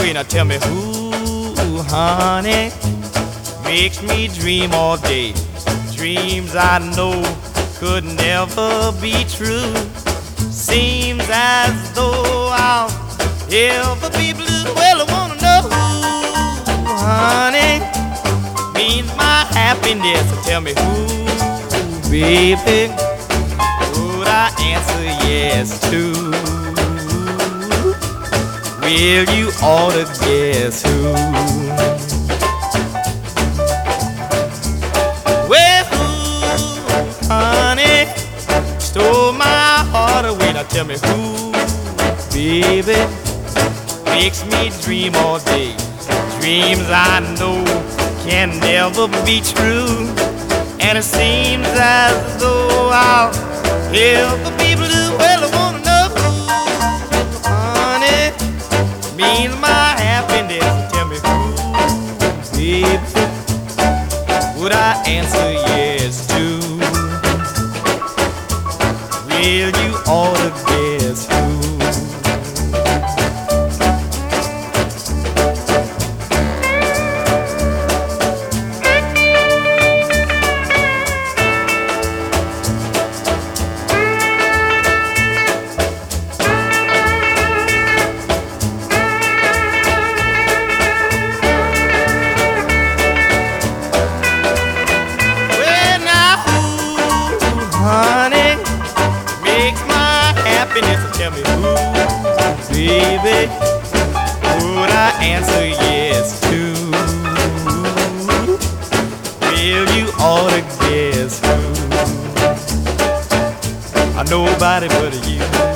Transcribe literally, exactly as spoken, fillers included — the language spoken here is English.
away. Now tell me who, honey, makes me dream all day. Dreams I know could never be true. Seems as though I'll ever be blue. Well, I wanna know who, honey, means my happiness. So tell me who, baby, would I answer yes to? Will you ought to guess who? Well, who, honey, stole my heart away. Now tell me who, baby, makes me dream all day. Dreams I know can never be true. And it seems as though I'll ever be blue. Well, I wanna know who, honey, means my happiness. Tell me who, baby, would I answer yes to? Will you ought to guess who? Honey, makes my happiness. Tell me who, baby, would I answer yes to? Will you ought to guess who? I nobody but you.